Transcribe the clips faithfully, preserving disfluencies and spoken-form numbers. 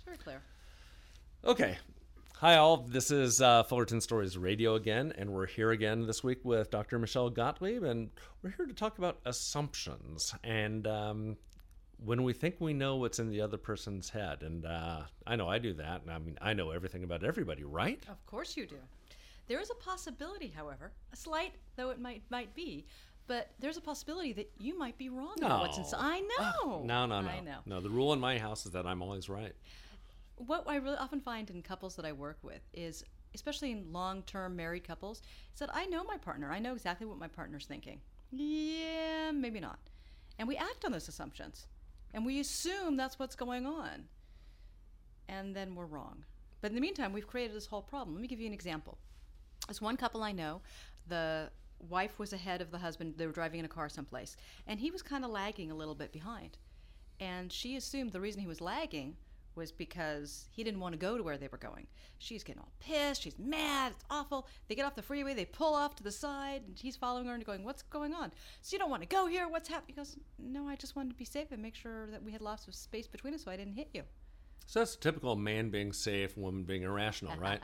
Very clear. Okay. Hi, all. This is uh, Fullerton Stories Radio again, and we're here again this week with Doctor Michelle Gottlieb, and we're here to talk about assumptions and um, when we think we know what's in the other person's head. And uh, I know I do that, and I mean, I know everything about everybody, right? Of course you do. There is a possibility, however, a slight though it might might be, but there's a possibility that you might be wrong about what's inside. I know. No, no, no. I know. No, the rule in my house is that I'm always right. What I really often find in couples that I work with is, especially in long-term married couples, is that I know my partner. I know exactly what my partner's thinking. Yeah, maybe not. And we act on those assumptions. And we assume that's what's going on. And then we're wrong. But in the meantime, we've created this whole problem. Let me give you an example. There's one couple I know. The wife was ahead of the husband. They were driving in a car someplace. And he was kind of lagging a little bit behind. And she assumed the reason he was lagging was because he didn't want to go to where they were going. She's getting all pissed. She's mad. It's awful. They get off the freeway. They pull off to the side. And he's following her and going, what's going on? So you don't want to go here? What's happening? He goes, no, I just wanted to be safe and make sure that we had lots of space between us so I didn't hit you. So that's typical man being safe, woman being irrational, right?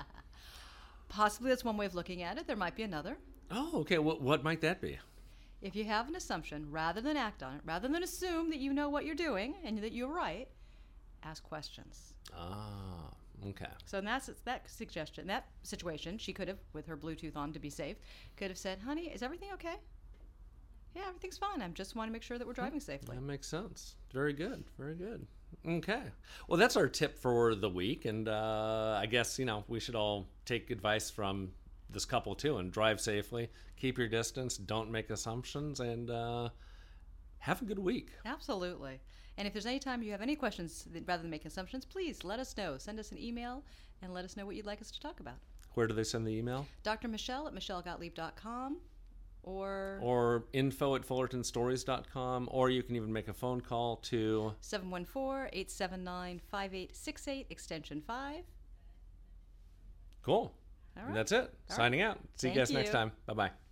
Possibly that's one way of looking at it. There might be another. Oh, okay. What, what might that be? If you have an assumption, rather than act on it, rather than assume that you know what you're doing and that you're right, ask questions. Ah, okay. So in that, that suggestion, that situation, she could have, with her Bluetooth on to be safe, could have said, honey, is everything okay? Yeah, everything's fine. I just want to make sure that we're driving safely. That makes sense. Very good. Very good. Okay. Well, that's our tip for the week. And uh, I guess, you know, we should all take advice from this couple, too, and drive safely. Keep your distance. Don't make assumptions. And uh, have a good week. Absolutely. And if there's any time you have any questions, rather than make assumptions, please let us know. Send us an email and let us know what you'd like us to talk about. Where do they send the email? Doctor Michelle at michelle gottlieb dot com. Or or info at fullerton stories dot com, or you can even make a phone call to seven one four, eight seven nine, five eight six eight, extension five. Cool. All right. And that's it. All Signing right. out. See Thank you guys you. next time. Bye-bye.